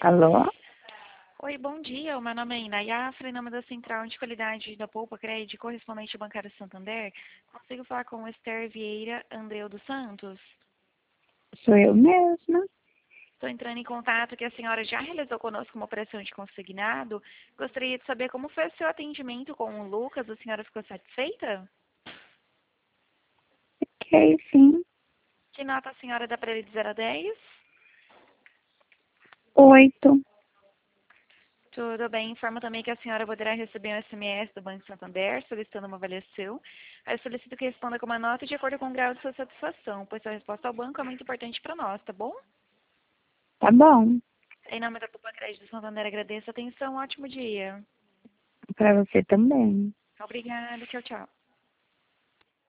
Alô? Oi, bom dia. O meu nome é Inayafra, em nome da Central de Qualidade da Poupa Crédito, correspondente bancário Santander. Consigo falar com o Esther Vieira Andreu dos Santos? Sou eu mesma. Estou entrando em contato que a senhora já realizou conosco uma operação de consignado. Gostaria de saber como foi o seu atendimento com o Lucas. A senhora ficou satisfeita? Ok, sim. Que nota a senhora dá para ele de 0 a 10? 8. Tudo bem. Informo também que a senhora poderá receber um SMS do Banco Santander solicitando uma avaliação. Eu solicito que responda com uma nota de acordo com o grau de sua satisfação, pois sua resposta ao banco é muito importante para nós, tá bom? Tá bom. Em nome da Poupa Crédito Santander, agradeço a atenção. Um ótimo dia. Pra você também. Obrigada. Tchau, tchau.